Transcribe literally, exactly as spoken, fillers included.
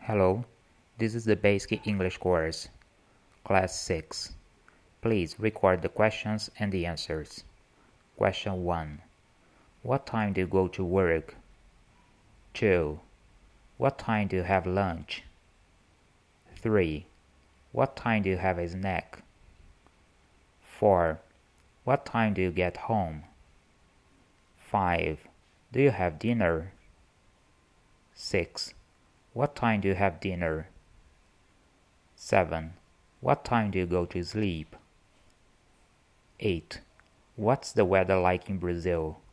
Hello, this is the Basic English course, Class six. Please record the questions and the answers. Question one. What time do you go to work? two. What time do you have lunch? three. What time do you have a snack? four. What time do you get home? five. Do you have dinner? six. What time do you have dinner? seven. What time do you go to sleep? eight. What's the weather like in Brazil?